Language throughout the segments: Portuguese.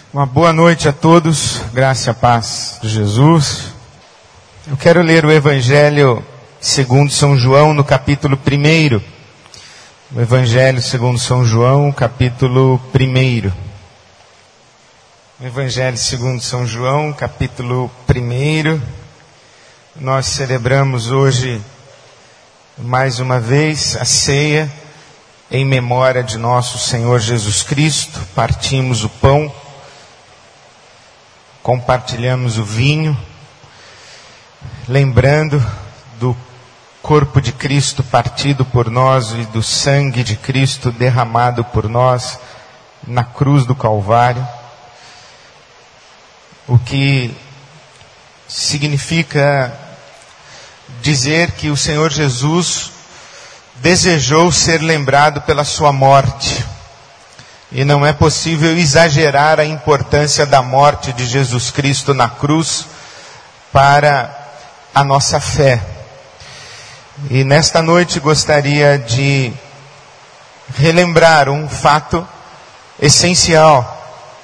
Uma boa noite a todos, graça e a paz de Jesus. Eu quero ler o Evangelho segundo São João, no capítulo 1. O Evangelho segundo São João, capítulo 1. O Evangelho segundo São João, capítulo 1. Nós celebramos hoje, mais uma vez, a ceia em memória de nosso Senhor Jesus Cristo. Partimos o pão, compartilhamos o vinho, lembrando do corpo de Cristo partido por nós e do sangue de Cristo derramado por nós na cruz do Calvário, o que significa dizer que o Senhor Jesus desejou ser lembrado pela sua morte. E não é possível exagerar a importância da morte de Jesus Cristo na cruz para a nossa fé. E nesta noite gostaria de relembrar um fato essencial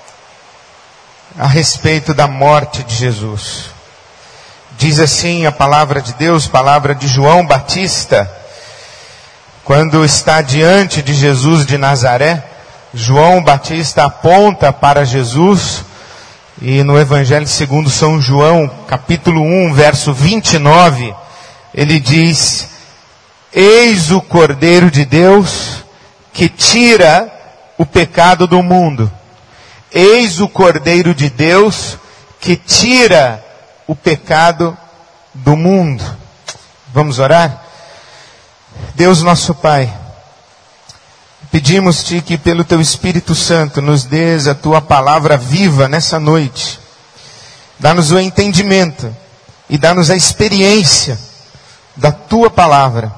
a respeito da morte de Jesus. Diz assim a palavra de Deus, palavra de João Batista, quando está diante de Jesus de Nazaré. João Batista aponta para Jesus, e no Evangelho segundo São João, capítulo 1, verso 29, ele diz: eis o Cordeiro de Deus que tira o pecado do mundo. Eis o Cordeiro de Deus que tira o pecado do mundo. Vamos orar? Deus nosso Pai, pedimos-te que pelo Teu Espírito Santo nos dês a Tua palavra viva nessa noite. Dá-nos o entendimento e dá-nos a experiência da Tua palavra.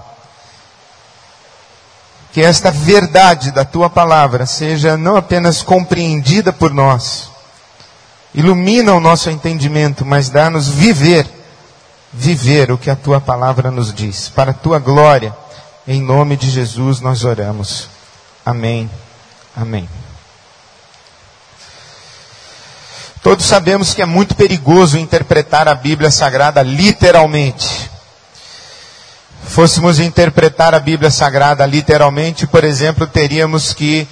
Que esta verdade da Tua palavra seja não apenas compreendida por nós, ilumina o nosso entendimento, mas dá-nos viver o que a Tua palavra nos diz. Para a Tua glória, em nome de Jesus nós oramos. Amém. Amém. Todos sabemos que é muito perigoso interpretar a Bíblia Sagrada literalmente. Fôssemos interpretar a Bíblia Sagrada literalmente, por exemplo, teríamos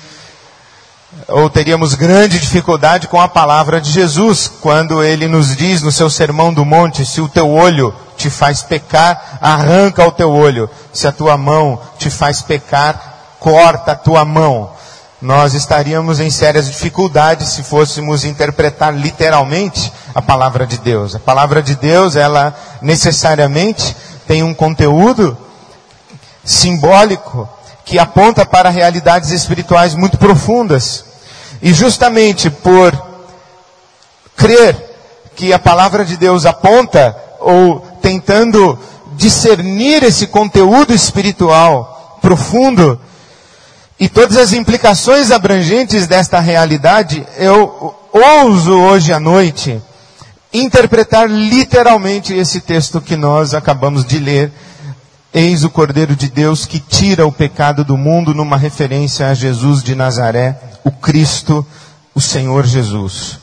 grande dificuldade com a palavra de Jesus, quando Ele nos diz no seu Sermão do Monte: se o teu olho te faz pecar, arranca o teu olho. Se a tua mão te faz pecar, corta a tua mão. Nós estaríamos em sérias dificuldades se fôssemos interpretar literalmente a palavra de Deus. A palavra de Deus, ela necessariamente tem um conteúdo simbólico que aponta para realidades espirituais muito profundas. E justamente por crer que a palavra de Deus aponta, ou tentando discernir esse conteúdo espiritual profundo, e todas as implicações abrangentes desta realidade, eu ouso hoje à noite interpretar literalmente esse texto que nós acabamos de ler. Eis o Cordeiro de Deus que tira o pecado do mundo, numa referência a Jesus de Nazaré, o Cristo, o Senhor Jesus.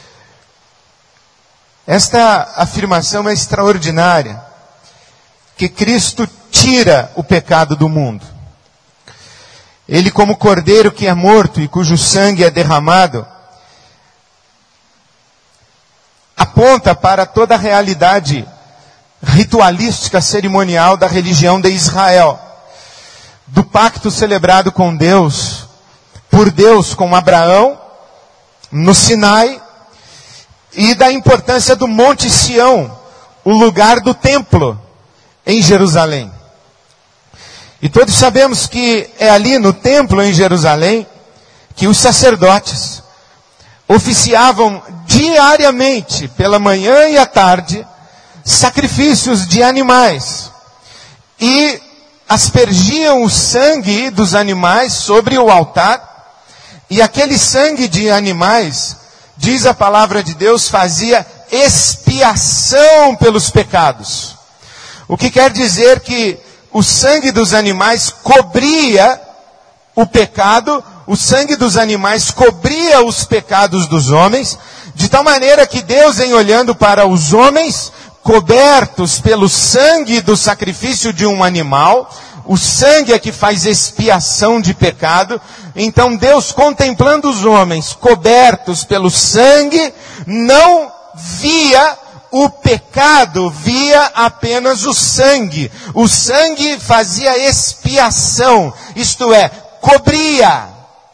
Esta afirmação é extraordinária, que Cristo tira o pecado do mundo. Ele, como cordeiro que é morto e cujo sangue é derramado, aponta para toda a realidade ritualística, cerimonial da religião de Israel, do pacto celebrado com Deus, por Deus com Abraão, no Sinai, e da importância do Monte Sião, o lugar do templo, em Jerusalém. E todos sabemos que é ali no templo em Jerusalém que os sacerdotes oficiavam diariamente, pela manhã e à tarde, sacrifícios de animais. E aspergiam o sangue dos animais sobre o altar. E aquele sangue de animais, diz a palavra de Deus, fazia expiação pelos pecados. O que quer dizer que o sangue dos animais cobria o pecado, o sangue dos animais cobria os pecados dos homens, de tal maneira que Deus, em olhando para os homens, cobertos pelo sangue do sacrifício de um animal, o sangue é que faz expiação de pecado, então Deus, contemplando os homens cobertos pelo sangue, não via o pecado, via apenas o sangue. O sangue fazia expiação, isto é, cobria.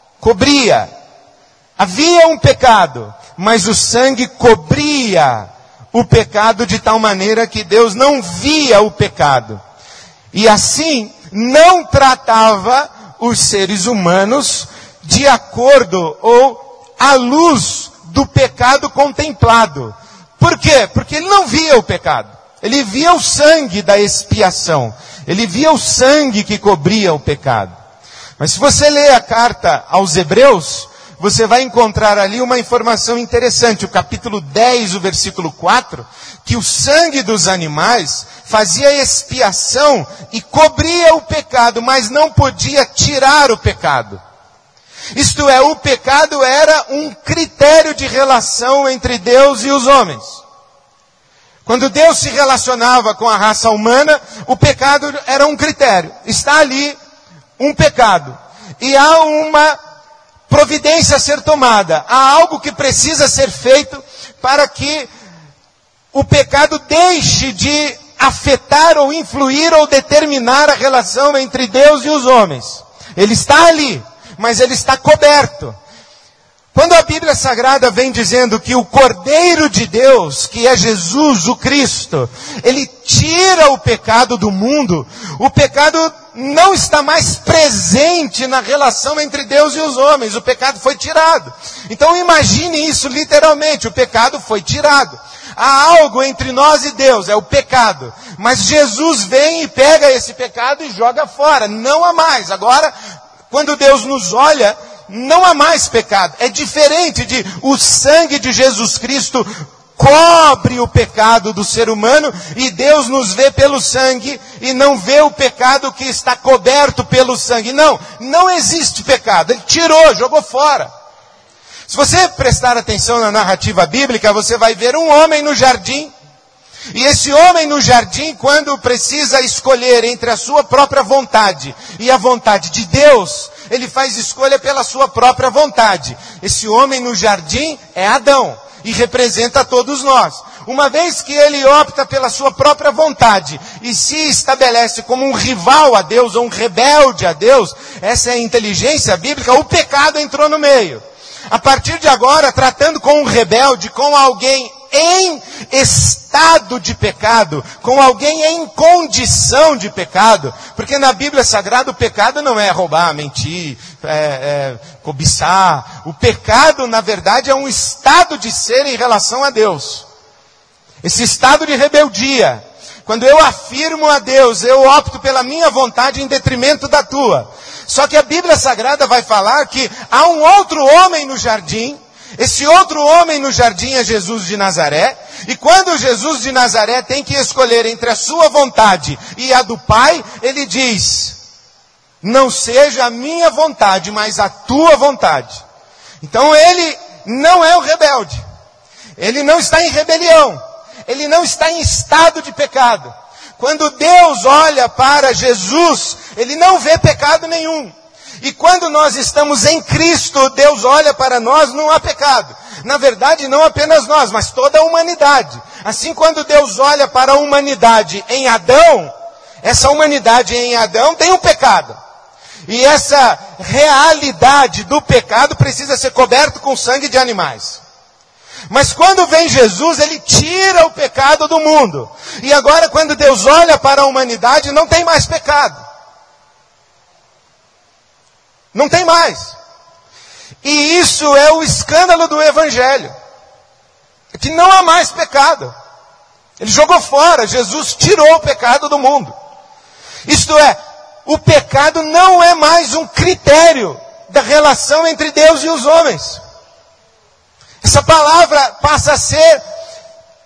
Havia um pecado, mas o sangue cobria o pecado de tal maneira que Deus não via o pecado. E assim, não tratava os seres humanos de acordo ou à luz do pecado contemplado. Por quê? Porque ele não via o pecado. Ele via o sangue da expiação. Ele via o sangue que cobria o pecado. Mas se você ler a carta aos Hebreus, você vai encontrar ali uma informação interessante. O capítulo 10, o versículo 4, que o sangue dos animais fazia expiação e cobria o pecado, mas não podia tirar o pecado. Isto é, o pecado era um critério de relação entre Deus e os homens. Quando Deus se relacionava com a raça humana, o pecado era um critério. Está ali um pecado. E há uma providência a ser tomada. Há algo que precisa ser feito para que o pecado deixe de afetar ou influir ou determinar a relação entre Deus e os homens. Ele está ali, mas ele está coberto. Quando a Bíblia Sagrada vem dizendo que o Cordeiro de Deus, que é Jesus, o Cristo, ele tira o pecado do mundo, o pecado não está mais presente na relação entre Deus e os homens, o pecado foi tirado. Então imagine isso literalmente, o pecado foi tirado. Há algo entre nós e Deus, é o pecado. Mas Jesus vem e pega esse pecado e joga fora, não há mais. Agora, quando Deus nos olha, não há mais pecado. É diferente de o sangue de Jesus Cristo cobre o pecado do ser humano e Deus nos vê pelo sangue e não vê o pecado que está coberto pelo sangue. Não existe pecado. Ele tirou, jogou fora. Se você prestar atenção na narrativa bíblica, você vai ver um homem no jardim. E esse homem no jardim, quando precisa escolher entre a sua própria vontade e a vontade de Deus, ele faz escolha pela sua própria vontade. Esse homem no jardim é Adão e representa todos nós. Uma vez que ele opta pela sua própria vontade e se estabelece como um rival a Deus ou um rebelde a Deus, essa é a inteligência bíblica, o pecado entrou no meio. A partir de agora, tratando com um rebelde, com alguém em estado de pecado, com alguém em condição de pecado, porque na Bíblia Sagrada o pecado não é roubar, mentir, cobiçar. O pecado, na verdade, é um estado de ser em relação a Deus. Esse estado de rebeldia. Quando eu afirmo a Deus, eu opto pela minha vontade em detrimento da tua. Só que a Bíblia Sagrada vai falar que há um outro homem no jardim. Esse outro homem no jardim é Jesus de Nazaré. E quando Jesus de Nazaré tem que escolher entre a sua vontade e a do Pai, ele diz: não seja a minha vontade, mas a tua vontade. Então ele não é o rebelde. Ele não está em rebelião. Ele não está em estado de pecado. Quando Deus olha para Jesus, ele não vê pecado nenhum. E quando nós estamos em Cristo, Deus olha para nós, não há pecado. Na verdade, não apenas nós, mas toda a humanidade. Assim, quando Deus olha para a humanidade em Adão, essa humanidade em Adão tem um pecado. E essa realidade do pecado precisa ser coberta com sangue de animais. Mas quando vem Jesus, ele tira o pecado do mundo. E agora, quando Deus olha para a humanidade, não tem mais pecado. Não tem mais. E isso é o escândalo do Evangelho. É que não há mais pecado. Ele jogou fora, Jesus tirou o pecado do mundo. Isto é, o pecado não é mais um critério da relação entre Deus e os homens. Essa palavra passa a ser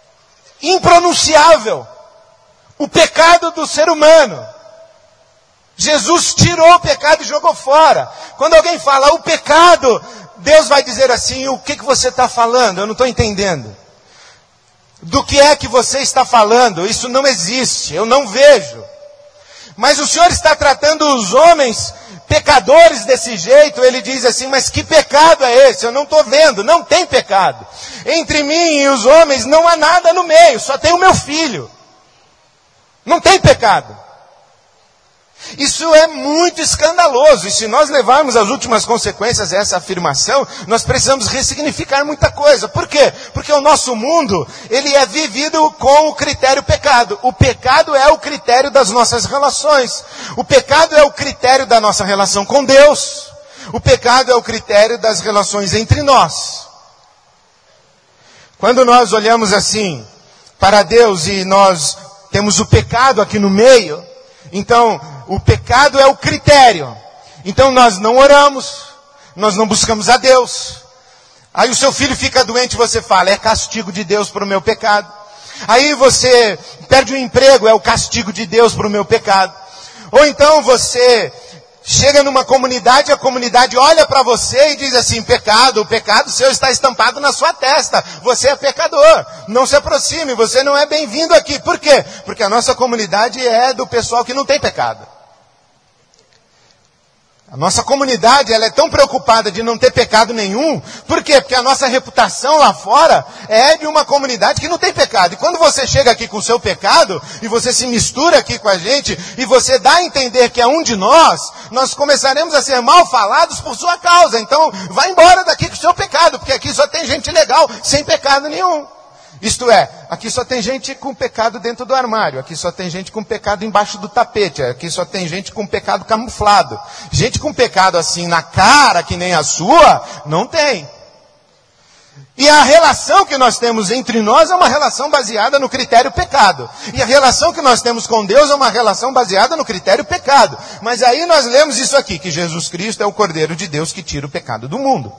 impronunciável. O pecado do ser humano Jesus tirou o pecado e jogou fora. Quando alguém fala o pecado, Deus vai dizer assim, o que você está falando? Eu não estou entendendo. Do que é que você está falando? Isso não existe, eu não vejo. Mas o Senhor está tratando os homens pecadores desse jeito. Ele diz assim, mas que pecado é esse? Eu não estou vendo, não tem pecado. Entre mim e os homens não há nada no meio, só tem o meu filho. Não tem pecado. Isso é muito escandaloso, e se nós levarmos as últimas consequências dessa afirmação, nós precisamos ressignificar muita coisa. Por quê? Porque o nosso mundo, ele é vivido com o critério pecado. O pecado é o critério das nossas relações. O pecado é o critério da nossa relação com Deus. O pecado é o critério das relações entre nós. Quando nós olhamos assim para Deus e nós temos o pecado aqui no meio, então o pecado é o critério. Então nós não oramos, nós não buscamos a Deus. Aí o seu filho fica doente e você fala, é castigo de Deus para o meu pecado. Aí você perde o emprego, é o castigo de Deus para o meu pecado. Ou então você chega numa comunidade, a comunidade olha para você e diz assim, pecado, o pecado seu está estampado na sua testa. Você é pecador, não se aproxime, você não é bem-vindo aqui. Por quê? Porque a nossa comunidade é do pessoal que não tem pecado. A nossa comunidade, ela é tão preocupada de não ter pecado nenhum. Por quê? Porque a nossa reputação lá fora é de uma comunidade que não tem pecado. E quando você chega aqui com o seu pecado, e você se mistura aqui com a gente, e você dá a entender que é um de nós começaremos a ser mal falados por sua causa. Então, vai embora daqui com o seu pecado, porque aqui só tem gente legal, sem pecado nenhum. Isto é, aqui só tem gente com pecado dentro do armário, aqui só tem gente com pecado embaixo do tapete, aqui só tem gente com pecado camuflado. Gente com pecado assim na cara, que nem a sua, não tem. E a relação que nós temos entre nós é uma relação baseada no critério pecado. E a relação que nós temos com Deus é uma relação baseada no critério pecado. Mas aí nós lemos isso aqui, que Jesus Cristo é o Cordeiro de Deus que tira o pecado do mundo.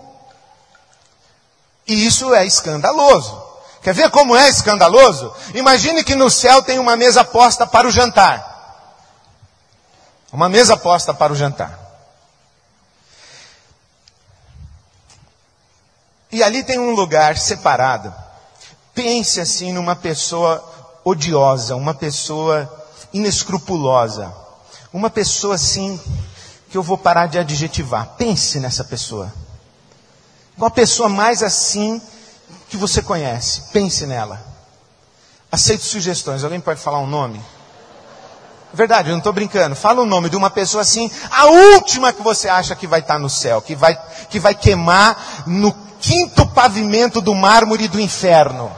E isso é escandaloso. Quer ver como é escandaloso? Imagine que no céu tem uma mesa posta para o jantar. Uma mesa posta para o jantar. E ali tem um lugar separado. Pense assim numa pessoa odiosa, uma pessoa inescrupulosa. Uma pessoa assim, que eu vou parar de adjetivar. Pense nessa pessoa. Uma pessoa mais assim que você conhece, pense nela. Aceito sugestões. Alguém pode falar um nome? Verdade, eu não estou brincando. Fala o nome de uma pessoa assim, a última que você acha que vai estar no céu, que vai queimar no 5º pavimento do mármore do inferno.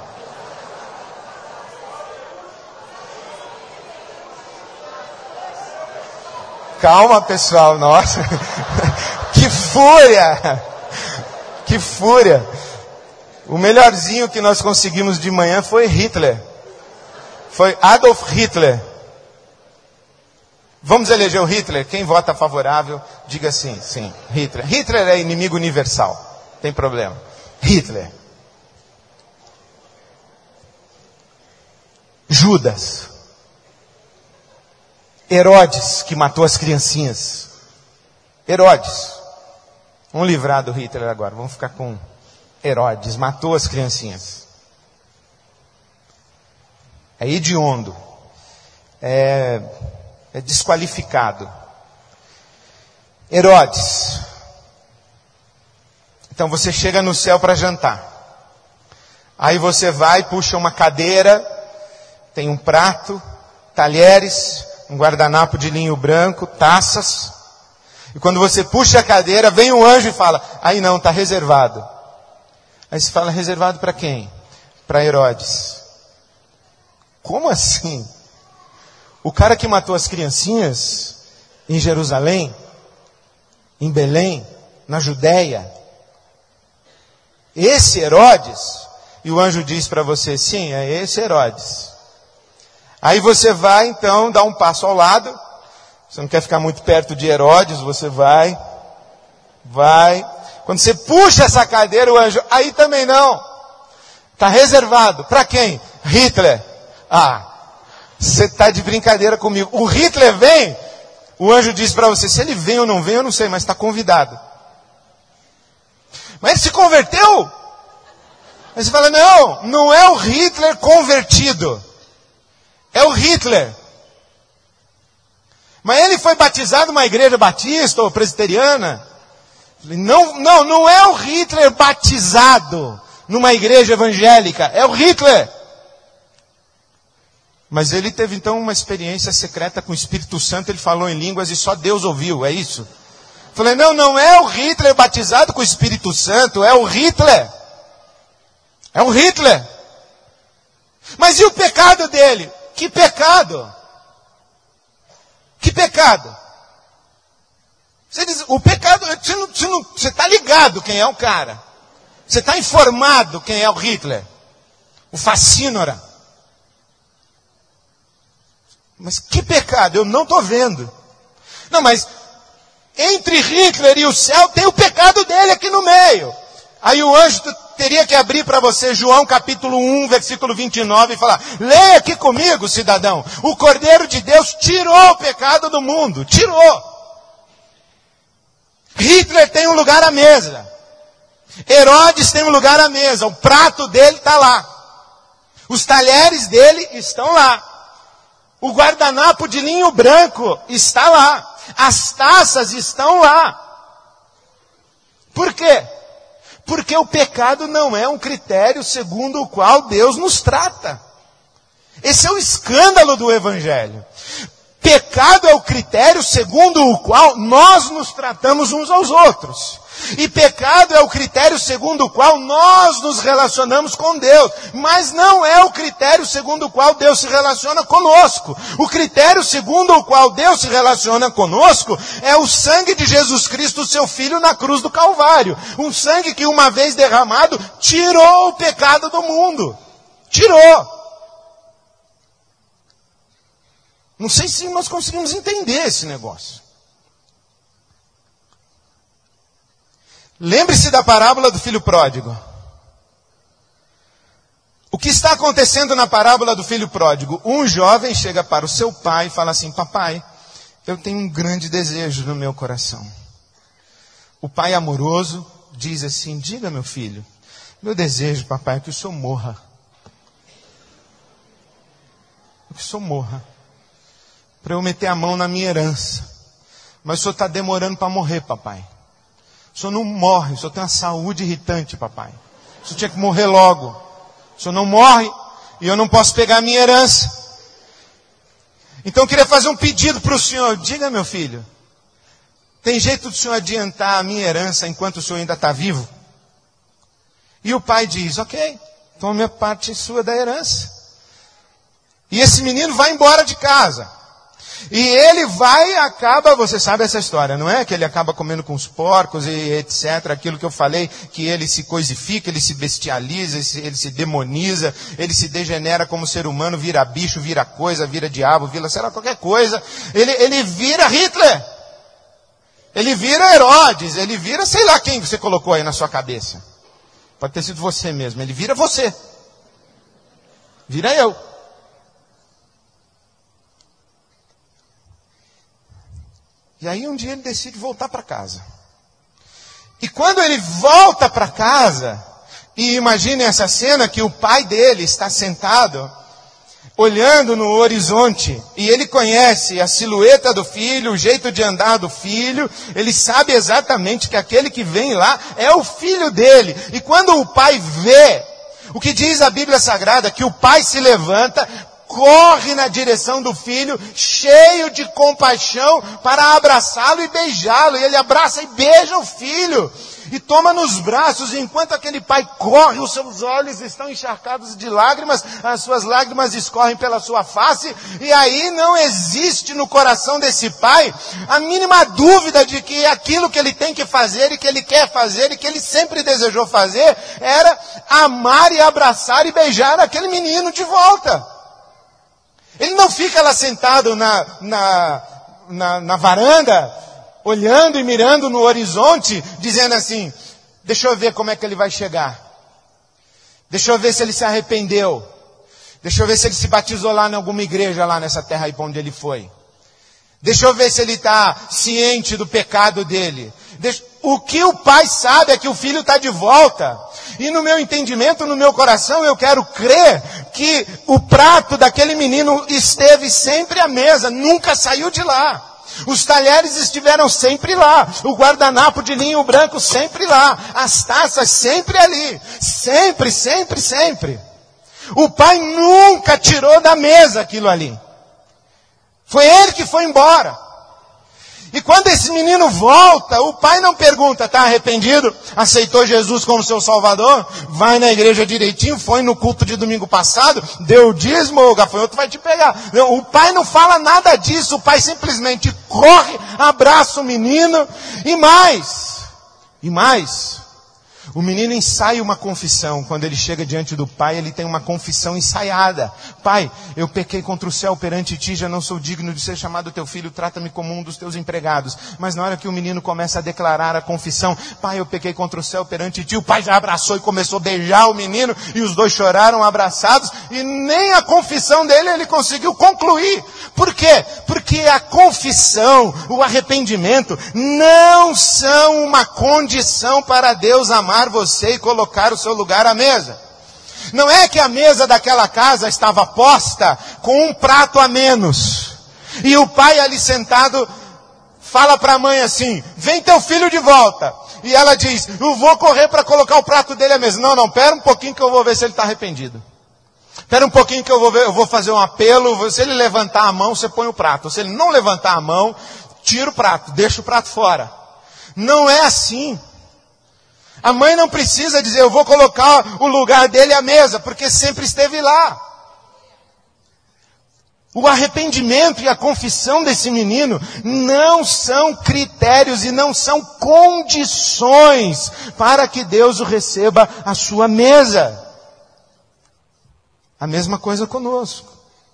Calma, pessoal, nossa. Que fúria! Que fúria! O melhorzinho que nós conseguimos de manhã foi Hitler. Foi Adolf Hitler. Vamos eleger o Hitler? Quem vota favorável, diga sim, sim, Hitler. Hitler é inimigo universal, tem problema. Hitler. Judas. Herodes, que matou as criancinhas. Herodes. Vamos livrar do Hitler agora, vamos ficar com Herodes, matou as criancinhas. É hediondo. É desqualificado. Herodes. Então você chega no céu para jantar. Aí você vai, puxa uma cadeira, tem um prato, talheres, um guardanapo de linho branco, taças. E quando você puxa a cadeira, vem um anjo e fala, aí não, está reservado. Aí você fala, reservado para quem? Para Herodes. Como assim? O cara que matou as criancinhas em Jerusalém, em Belém, na Judéia, esse Herodes, e o anjo diz para você, sim, é esse Herodes. Aí você vai então, dá um passo ao lado, você não quer ficar muito perto de Herodes, você vai. Quando você puxa essa cadeira, o anjo, aí também não. Está reservado. Para quem? Hitler. Ah, você está de brincadeira comigo. O Hitler vem, O anjo diz para você, se ele vem ou não vem, eu não sei, mas está convidado. Mas ele se converteu? Aí você fala, não, não é o Hitler convertido. É o Hitler. Mas ele foi batizado numa igreja batista ou presbiteriana? Não é o Hitler batizado numa igreja evangélica. É o Hitler. Mas ele teve então uma experiência secreta com o Espírito Santo, ele falou em línguas e só Deus ouviu, é isso? Falei, não é o Hitler batizado com o Espírito Santo, é o Hitler. É o Hitler. Mas e o pecado dele? Que pecado? Que pecado? Você diz, o pecado, você está ligado quem é o cara. Você está informado quem é o Hitler. O Facínora. Mas que pecado? Eu não estou vendo. Não, mas entre Hitler e o céu tem o pecado dele aqui no meio. Aí o anjo teria que abrir para você João capítulo 1, versículo 29 e falar, leia aqui comigo, cidadão. O Cordeiro de Deus tirou o pecado do mundo. Tirou. Hitler tem um lugar à mesa. Herodes tem um lugar à mesa. O prato dele está lá. Os talheres dele estão lá. O guardanapo de linho branco está lá. As taças estão lá. Por quê? Porque o pecado não é um critério segundo o qual Deus nos trata. Esse é o escândalo do Evangelho. Pecado é o critério segundo o qual nós nos tratamos uns aos outros. E pecado é o critério segundo o qual nós nos relacionamos com Deus. Mas não é o critério segundo o qual Deus se relaciona conosco. O critério segundo o qual Deus se relaciona conosco é o sangue de Jesus Cristo, seu Filho, na cruz do Calvário. Um sangue que uma vez derramado, tirou o pecado do mundo. Tirou. Não sei se nós conseguimos entender esse negócio. Lembre-se da parábola do filho pródigo. O que está acontecendo na parábola do filho pródigo? Um jovem chega para o seu pai e fala assim, papai, eu tenho um grande desejo no meu coração. O pai amoroso diz assim, diga meu filho, meu desejo, papai, é que o senhor morra. Que o senhor morra. Para eu meter a mão na minha herança. Mas o senhor está demorando para morrer, papai. O senhor não morre, o senhor tem uma saúde irritante, papai. O senhor tinha que morrer logo. O senhor não morre e eu não posso pegar a minha herança. Então eu queria fazer um pedido para o senhor. Diga, meu filho, tem jeito do senhor adiantar a minha herança enquanto o senhor ainda está vivo? E o pai diz, ok, tome a parte sua da herança. E esse menino vai embora de casa. E ele vai e acaba, você sabe essa história, não é? Que ele acaba comendo com os porcos e etc. Aquilo que eu falei, que ele se coisifica, ele se bestializa, ele se demoniza, ele se degenera como ser humano, vira bicho, vira coisa, vira diabo, vira sei lá qualquer coisa. Ele vira Hitler. Ele vira Herodes, ele vira sei lá quem você colocou aí na sua cabeça. Pode ter sido você mesmo, ele vira você. Vira eu. E aí um dia ele decide voltar para casa. E quando ele volta para casa, e imagine essa cena que o pai dele está sentado, olhando no horizonte, e ele conhece a silhueta do filho, o jeito de andar do filho, ele sabe exatamente que aquele que vem lá é o filho dele. E quando o pai vê, o que diz a Bíblia Sagrada, que o pai se levanta, corre na direção do filho, cheio de compaixão, para abraçá-lo e beijá-lo. E ele abraça e beija o filho, e toma nos braços, e enquanto aquele pai corre, os seus olhos estão encharcados de lágrimas, as suas lágrimas escorrem pela sua face, e aí não existe no coração desse pai a mínima dúvida de que aquilo que ele tem que fazer, e que ele quer fazer, e que ele sempre desejou fazer, era amar e abraçar e beijar aquele menino de volta. Ele não fica lá sentado na varanda, olhando e mirando no horizonte, dizendo assim, deixa eu ver como é que ele vai chegar. Deixa eu ver se ele se arrependeu. Deixa eu ver se ele se batizou lá em alguma igreja lá nessa terra aí para onde ele foi. Deixa eu ver se ele está ciente do pecado dele. O que o pai sabe é que o filho está de volta. E no meu entendimento, no meu coração, eu quero crer que o prato daquele menino esteve sempre à mesa, nunca saiu de lá. Os talheres estiveram sempre lá. O guardanapo de linho branco sempre lá. As taças sempre ali. Sempre, sempre, sempre. O pai nunca tirou da mesa aquilo ali. Foi ele que foi embora. E quando esse menino volta, o pai não pergunta, está arrependido? Aceitou Jesus como seu salvador? Vai na igreja direitinho? Foi no culto de domingo passado? Deu o dízimo? O gafanhoto vai te pegar. Não, o pai não fala nada disso. O pai simplesmente corre, abraça o menino e mais. O menino ensaia uma confissão. Quando ele chega diante do pai, ele tem uma confissão ensaiada. Pai, eu pequei contra o céu perante ti, já não sou digno de ser chamado teu filho, trata-me como um dos teus empregados. Mas na hora que o menino começa a declarar a confissão, pai, eu pequei contra o céu perante ti, o pai já abraçou e começou a beijar o menino, e os dois choraram abraçados, e nem a confissão dele ele conseguiu concluir. Por quê? Porque a confissão, o arrependimento, não são uma condição para Deus amar você e colocar o seu lugar à mesa. Não é que a mesa daquela casa estava posta com um prato a menos. E o pai ali sentado fala para a mãe assim, vem teu filho de volta. E ela diz, eu vou correr para colocar o prato dele à mesa. Não, pera um pouquinho que eu vou ver se ele está arrependido. Espera um pouquinho que eu vou fazer um apelo. Se ele levantar a mão, você põe o prato. Se ele não levantar a mão, tira o prato, deixa o prato fora. Não é assim. A mãe não precisa dizer, eu vou colocar o lugar dele à mesa, porque sempre esteve lá. O arrependimento e a confissão desse menino não são critérios e não são condições para que Deus o receba à sua mesa. A mesma coisa conosco.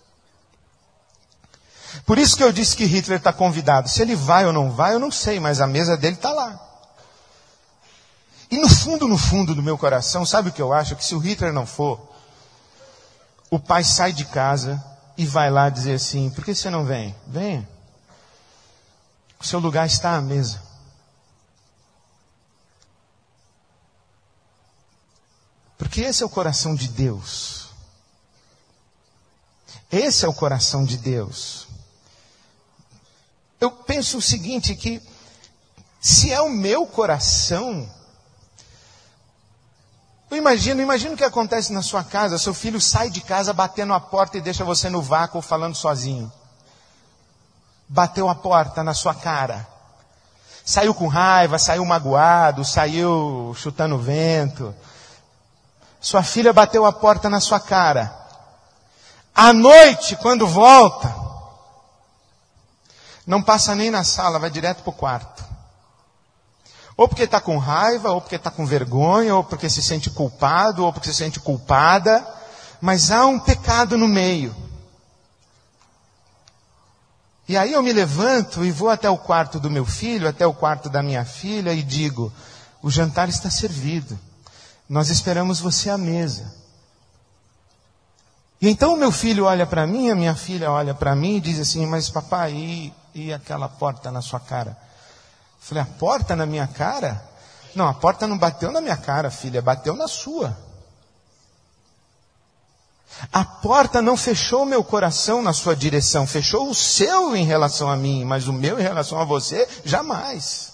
Por isso que eu disse que Hitler está convidado. Se ele vai ou não vai, eu não sei, mas a mesa dele está lá. E no fundo do meu coração, sabe o que eu acho? Que se o Hitler não for, o pai sai de casa e vai lá dizer assim, por que você não vem? Venha. O seu lugar está à mesa. Porque esse é o coração de Deus. Esse é o coração de Deus. Eu penso o seguinte, que se é o meu coração, eu imagino o que acontece na sua casa, seu filho sai de casa batendo a porta e deixa você no vácuo falando sozinho. Bateu a porta na sua cara. Saiu com raiva, saiu magoado, saiu chutando o vento. Sua filha bateu a porta na sua cara. À noite, quando volta, não passa nem na sala, vai direto para o quarto. Ou porque está com raiva, ou porque está com vergonha, ou porque se sente culpado, ou porque se sente culpada. Mas há um pecado no meio. E aí eu me levanto e vou até o quarto do meu filho, até o quarto da minha filha e digo, o jantar está servido. Nós esperamos você à mesa. E então o meu filho olha para mim, a minha filha olha para mim e diz assim, mas papai, e aquela porta na sua cara? Eu falei, a porta na minha cara? Não, a porta não bateu na minha cara, filha, bateu na sua. A porta não fechou meu coração na sua direção, fechou o seu em relação a mim, mas o meu em relação a você, jamais.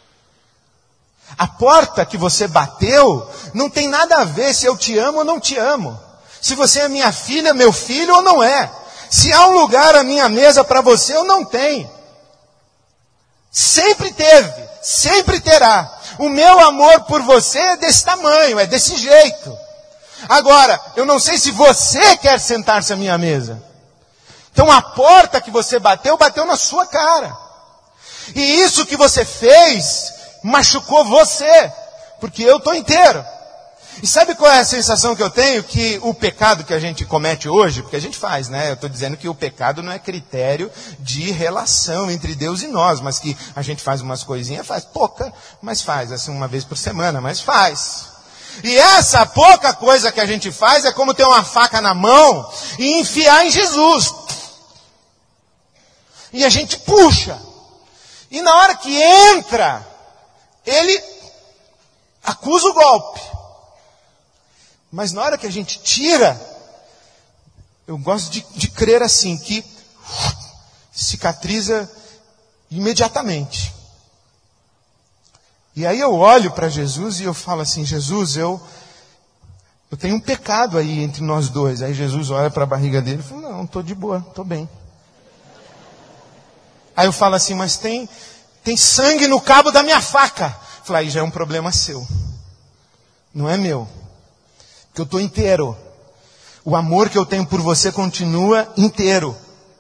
A porta que você bateu não tem nada a ver se eu te amo ou não te amo. Se você é minha filha, meu filho ou não é. Se há um lugar à minha mesa para você ou não tem. Sempre teve, sempre terá. O meu amor por você é desse tamanho, é desse jeito. Agora, eu não sei se você quer sentar-se à minha mesa. Então a porta que você bateu, bateu na sua cara. E isso que você fez, machucou você. Porque eu estou inteiro. E sabe qual é a sensação que eu tenho? Que o pecado que a gente comete hoje, porque a gente faz, né? Eu estou dizendo que o pecado não é critério de relação entre Deus e nós, mas que a gente faz umas coisinhas, faz pouca, mas faz, assim, uma vez por semana, mas faz. E essa pouca coisa que a gente faz é como ter uma faca na mão e enfiar em Jesus. E a gente puxa. E na hora que entra, ele acusa o golpe. Mas na hora que a gente tira, eu gosto de crer assim, que cicatriza imediatamente. E aí eu olho para Jesus e eu falo assim, Jesus, eu tenho um pecado aí entre nós dois. Aí Jesus olha para a barriga dele e fala, não, estou de boa, estou bem. Aí eu falo assim, mas tem sangue no cabo da minha faca. Eu falo, aí já é um problema seu. Não é meu. Porque eu estou inteiro. O amor que eu tenho por você continua inteiro.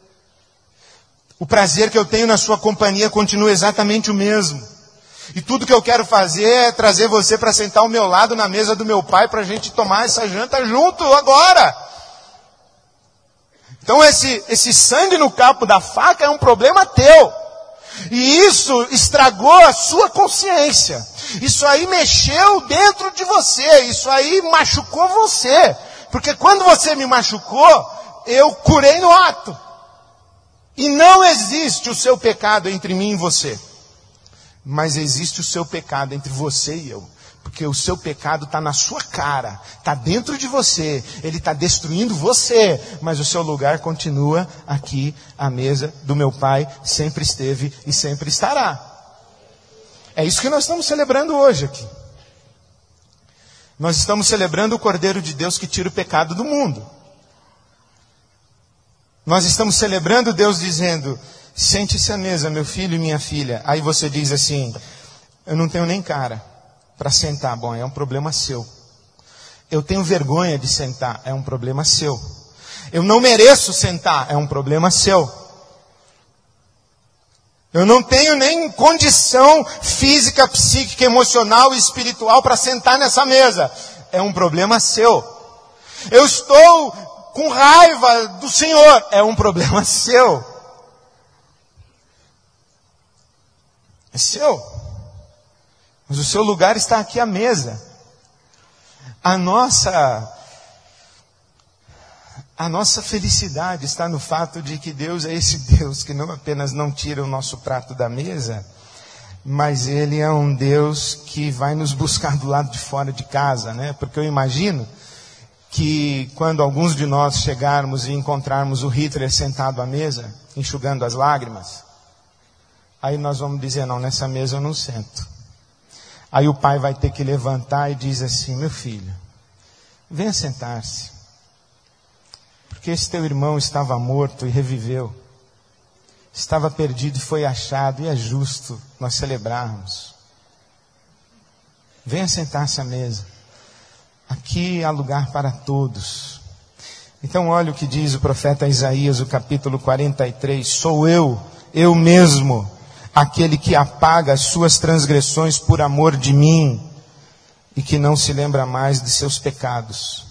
O prazer que eu tenho na sua companhia continua exatamente o mesmo. E tudo que eu quero fazer é trazer você para sentar ao meu lado na mesa do meu pai para a gente tomar essa janta junto agora. Então esse sangue no cabo da faca é um problema teu. E isso estragou a sua consciência. Isso aí mexeu dentro de você. Isso aí machucou você. Porque quando você me machucou, eu curei no ato. E não existe o seu pecado entre mim e você. Mas existe o seu pecado entre você e eu. Porque o seu pecado está na sua cara. Está dentro de você. Ele está destruindo você. Mas o seu lugar continua aqui. À mesa do meu Pai sempre esteve e sempre estará. É isso que nós estamos celebrando hoje aqui. Nós estamos celebrando o Cordeiro de Deus que tira o pecado do mundo. Nós estamos celebrando Deus dizendo, sente-se à mesa, meu filho e minha filha. Aí você diz assim, eu não tenho nem cara para sentar. Bom, é um problema seu. Eu tenho vergonha de sentar. É um problema seu. Eu não mereço sentar. É um problema seu. Eu não tenho nem condição física, psíquica, emocional e espiritual para sentar nessa mesa. É um problema seu. Eu estou com raiva do Senhor. É um problema seu. É seu. Mas o seu lugar está aqui à mesa. A nossa felicidade está no fato de que Deus é esse Deus que não apenas não tira o nosso prato da mesa, mas Ele é um Deus que vai nos buscar do lado de fora de casa, né? Porque eu imagino que quando alguns de nós chegarmos e encontrarmos o Hitler sentado à mesa, enxugando as lágrimas, aí nós vamos dizer, não, nessa mesa eu não sento. Aí o pai vai ter que levantar e diz assim, meu filho, venha sentar-se. Porque esse teu irmão estava morto e reviveu. Estava perdido e foi achado, e é justo nós celebrarmos. Venha sentar-se à mesa. Aqui há lugar para todos. Então olha o que diz o profeta Isaías, o capítulo 43. Sou eu mesmo, aquele que apaga as suas transgressões por amor de mim e que não se lembra mais de seus pecados.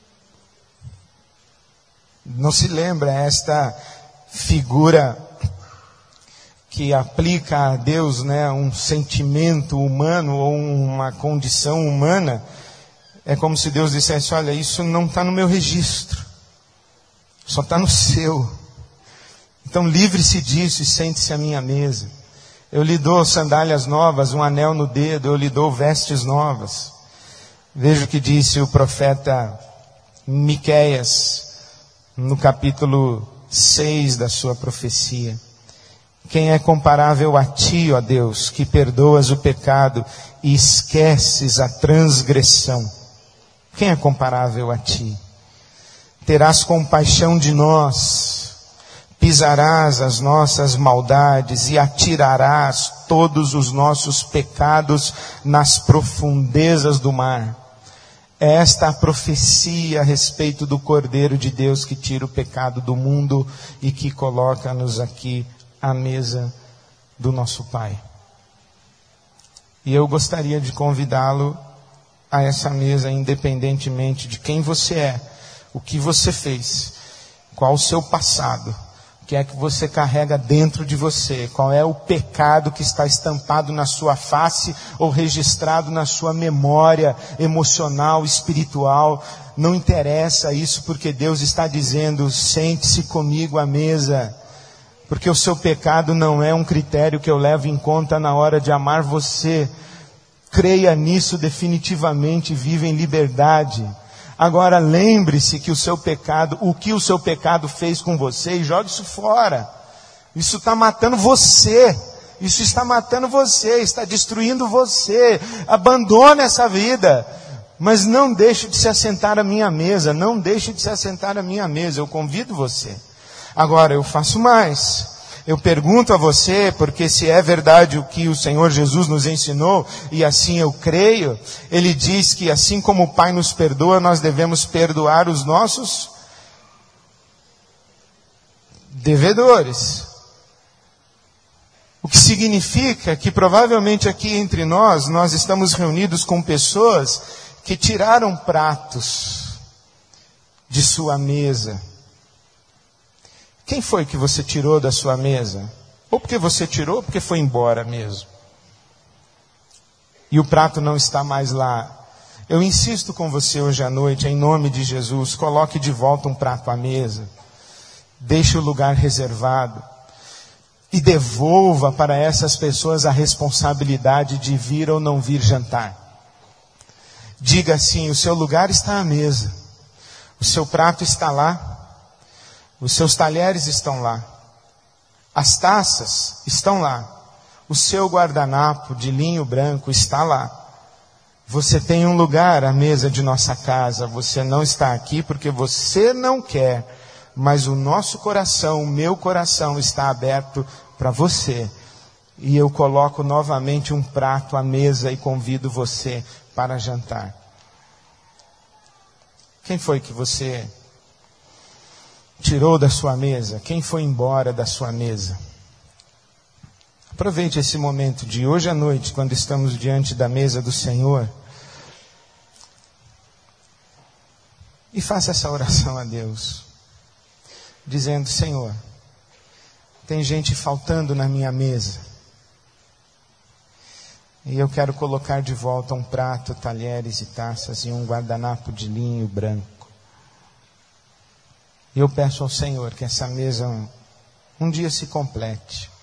Não se lembra esta figura que aplica a Deus, né, um sentimento humano ou uma condição humana. É como se Deus dissesse, olha, isso não está no meu registro, só está no seu. Então livre-se disso e sente-se à minha mesa. Eu lhe dou sandálias novas, um anel no dedo, eu lhe dou vestes novas. Veja o que disse o profeta Miqueias, no capítulo 6 da sua profecia. Quem é comparável a ti, ó Deus, que perdoas o pecado e esqueces a transgressão? Quem é comparável a ti? Terás compaixão de nós, pisarás as nossas maldades e atirarás todos os nossos pecados nas profundezas do mar. Esta é a profecia a respeito do Cordeiro de Deus que tira o pecado do mundo e que coloca-nos aqui à mesa do nosso Pai. E eu gostaria de convidá-lo a essa mesa, independentemente de quem você é, o que você fez, qual o seu passado, o que é que você carrega dentro de você, qual é o pecado que está estampado na sua face ou registrado na sua memória emocional, espiritual. Não interessa isso, porque Deus está dizendo, sente-se comigo à mesa, porque o seu pecado não é um critério que eu levo em conta na hora de amar você. Creia nisso definitivamente e viva em liberdade. Agora lembre-se que o seu pecado, o que o seu pecado fez com você, e jogue isso fora. Isso está matando você. Isso está matando você, está destruindo você. Abandone essa vida. Mas não deixe de se assentar à minha mesa. Não deixe de se assentar à minha mesa. Eu convido você. Agora, eu faço mais. Eu pergunto a você, porque se é verdade o que o Senhor Jesus nos ensinou, e assim eu creio, Ele diz que assim como o Pai nos perdoa, nós devemos perdoar os nossos devedores. O que significa que provavelmente aqui entre nós estamos reunidos com pessoas que tiraram pratos de sua mesa. Quem foi que você tirou da sua mesa? Ou porque você tirou, ou porque foi embora mesmo. E o prato não está mais lá. Eu insisto com você hoje à noite, em nome de Jesus, coloque de volta um prato à mesa. Deixe o lugar reservado. E devolva para essas pessoas a responsabilidade de vir ou não vir jantar. Diga assim: o seu lugar está à mesa. O seu prato está lá. Os seus talheres estão lá. As taças estão lá. O seu guardanapo de linho branco está lá. Você tem um lugar à mesa de nossa casa. Você não está aqui porque você não quer. Mas o nosso coração, o meu coração está aberto para você. E eu coloco novamente um prato à mesa e convido você para jantar. Quem foi que você tirou da sua mesa? Quem foi embora da sua mesa? Aproveite esse momento de hoje à noite, quando estamos diante da mesa do Senhor, e faça essa oração a Deus, dizendo: Senhor, tem gente faltando na minha mesa, e eu quero colocar de volta um prato, talheres e taças e um guardanapo de linho branco. E eu peço ao Senhor que essa mesa um dia se complete.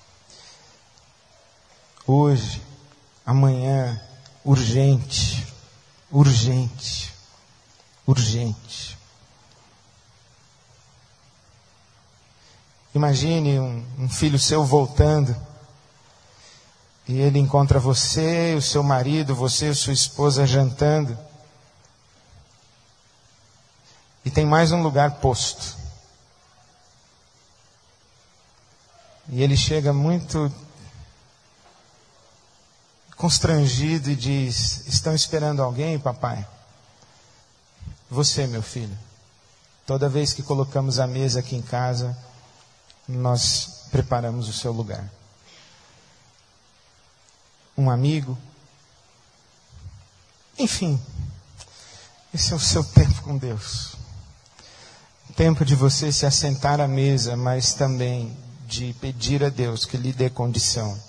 Hoje, amanhã, urgente, urgente, urgente. Imagine um filho seu voltando, e ele encontra você, o seu marido, você e sua esposa jantando, e tem mais um lugar posto. E ele chega muito constrangido e diz: estão esperando alguém, papai? Você, meu filho. Toda vez que colocamos a mesa aqui em casa, nós preparamos o seu lugar. Um amigo. Enfim, esse é o seu tempo com Deus. O tempo de você se assentar à mesa, mas também de pedir a Deus que lhe dê condição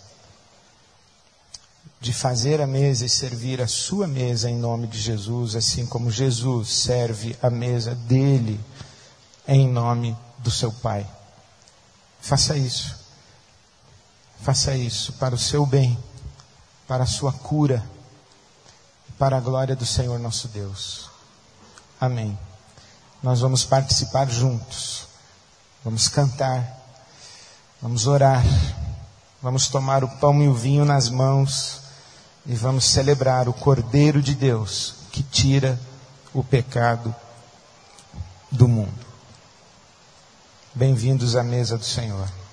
de fazer a mesa e servir a sua mesa em nome de Jesus, assim como Jesus serve a mesa dele em nome do seu Pai. Faça isso. Faça isso para o seu bem, para a sua cura, para a glória do Senhor nosso Deus. Amém. Nós vamos participar juntos. Vamos cantar. Vamos orar. Vamos tomar o pão e o vinho nas mãos. E vamos celebrar o Cordeiro de Deus que tira o pecado do mundo. Bem-vindos à mesa do Senhor.